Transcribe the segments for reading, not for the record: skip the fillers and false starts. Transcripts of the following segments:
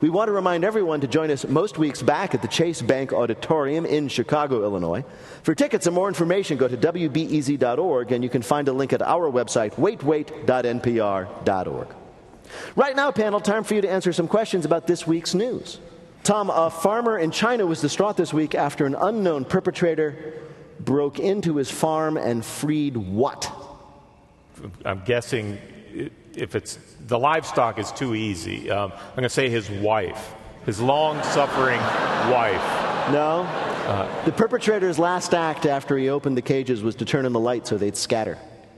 We want to remind everyone to join us most weeks back at the Chase Bank Auditorium in Chicago, Illinois. For tickets and more information, go to wbez.org, and you can find a link at our website, waitwait.npr.org. Right now, panel, time for you to answer some questions about this week's news. Tom, a farmer in China was distraught this week after an unknown perpetrator broke into his farm and freed what? I'm guessing if it's the livestock is too easy. I'm going to say his wife, his long-suffering wife. No. The perpetrator's last act after he opened the cages was to turn on the light so they'd scatter.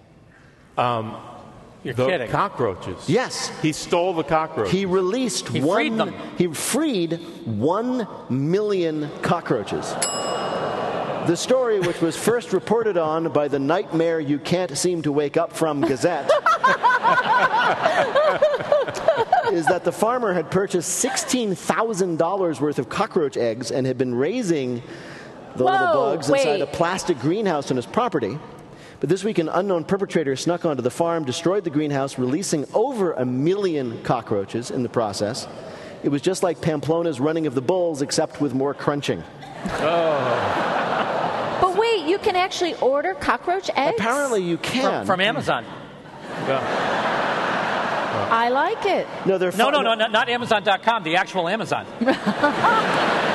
You're kidding. Cockroaches. Yes. He stole the cockroaches. He released freed them. He freed 1 million cockroaches. The story, which was first reported on by the Nightmare You Can't Seem to Wake Up From Gazette, is that the farmer had purchased $16,000 worth of cockroach eggs and had been raising the little bugs inside a plastic greenhouse on his property. But this week, an unknown perpetrator snuck onto the farm, destroyed the greenhouse, releasing over 1 million cockroaches in the process. It was just like Pamplona's Running of the Bulls, except with more crunching. But wait, you can actually order cockroach eggs? Apparently you can. From Amazon. I like it. No, they're No, not Amazon.com, the actual Amazon.